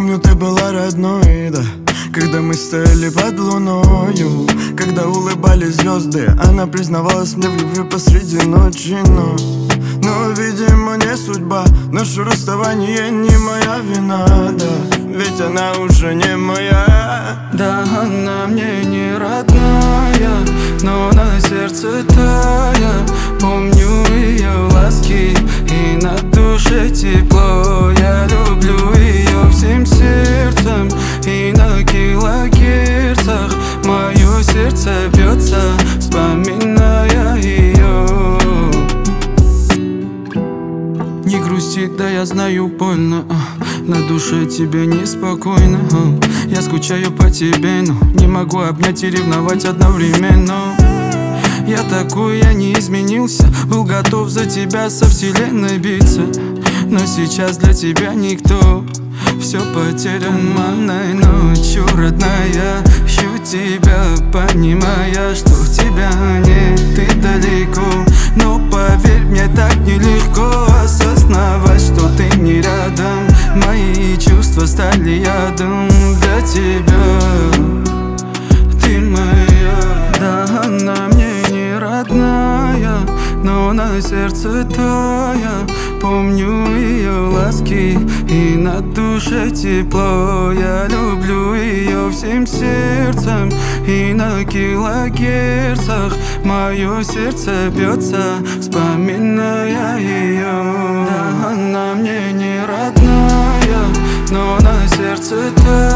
помню, ты была родной, да. Когда мы стояли под луною, когда улыбались звезды, она признавалась мне в любви посреди ночи. Но, видимо, не судьба. Наше расставание не моя вина, да. Ведь она уже не моя. Да, она мне не родная, но на сердце тая. Помню ее ласки и на душе тепло. Я люблю ее всем сердцем и на килогерцах. Мое сердце бьется, вспоминая ее. Не грусти, да я знаю, больно, на душе тебе неспокойно. Я скучаю по тебе, но не могу обнять и ревновать одновременно. Я такой, я не изменился, был готов за тебя со вселенной биться. Но сейчас для тебя никто, все потерянной ночью, родная. Ищу тебя, понимая, что тебя нет, ты далеко. Но поверь, мне так нелегко осознавать, что ты не рядом. Мои чувства стали ядом для тебя. Ты моя. Да, она мне не родная, но на сердце тая. Помню ее ласки и на душе тепло. Я люблю ее всем сердцем и на килогерцах. Мое сердце бьется, вспоминая ее. Да, она мне не родная, но на сердце тая.